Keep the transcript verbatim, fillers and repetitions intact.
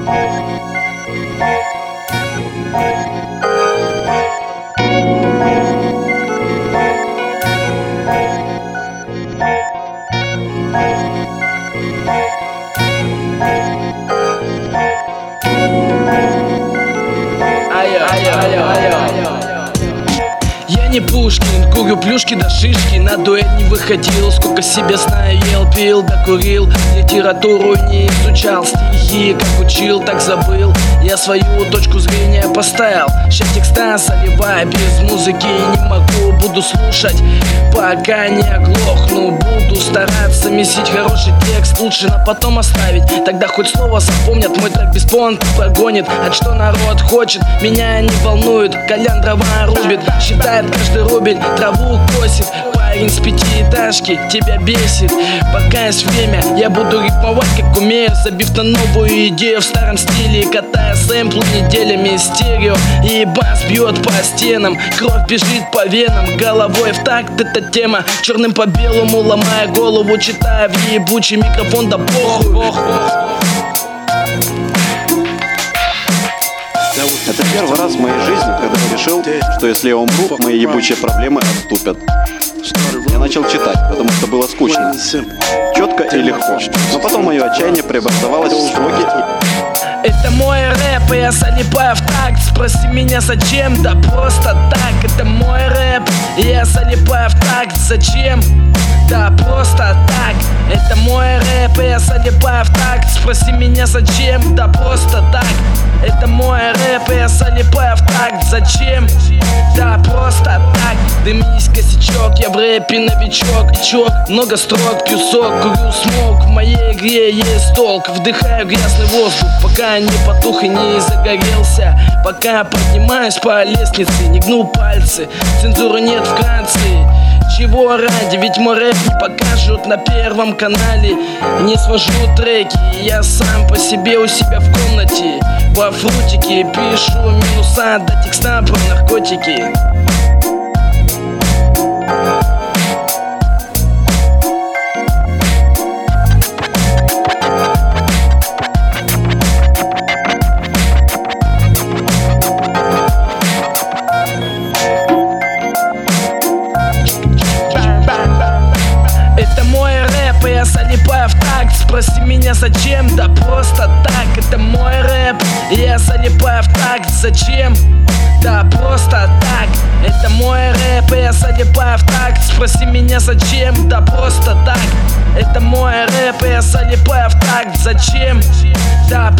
Я не Пушкин, курю плюшки до шишки, на дуэль не выходил, сколько себе знаю, ел, пил, да курил, литературу не изучал, стихи как учил, так забыл. Я свою точку зрения поставил, ща текста заливая, без музыки не могу, буду слушать, пока не оглохну. Буду стараться месить хороший текст, лучше на потом оставить, тогда хоть слово запомнят. Мой трек без понта прогонит, а что народ хочет, меня не волнует. Колян дрова рубит, считает каждый рубль, траву косит. Парень с пятиэтажки тебя бесит. Пока есть время, я буду рифмовать как умею, забив на новую идею в старом стиле, катая сэмплы неделями стерео. И бас бьет по стенам, кровь бежит по венам, головой в такт эта тема. Черным по белому ломая голову, читая в ебучий микрофон, да похуй. Это первый раз в моей жизни, когда я решил, что если я умру, мои ебучие проблемы отступят. Я начал читать, потому что было скучно, четко и легко. Но потом мое отчаяние преобразовалось в слоги. Это мой рэп, и я залипаю в такт. Спроси меня зачем, да просто так. Это мой рэп, и я залипаю в такт. Зачем? Да просто так. Это мой рэп, и я залипаю в такт. Спроси меня зачем, да просто так. Это мой рэп, и я залипаю в такт. Зачем? Да просто так. Дымись, косячок, я в рэпе новичок. Чок, много строк, пью сок, курю смог. В моей игре есть толк. Вдыхаю грязный воздух, пока не потух и не загорелся. Пока поднимаюсь по лестнице, не гну пальцы. Цензуры нет в Франции. Чего ради, ведь мой рэп не покажут на первом канале. Не свожу треки, я сам по себе у себя в комнате. Во фрутике пишу минуса до текста про наркотики. Это мой рэп, и я залипаю в такт. Спроси меня зачем, да просто так. Это мой рэп, и я залипаю в такт. Зачем? Да просто так. Это мой рэп, и я залипаю в такт. Спроси меня зачем, да просто так. Это мой рэп, и я залипаю в такт. Зачем? Да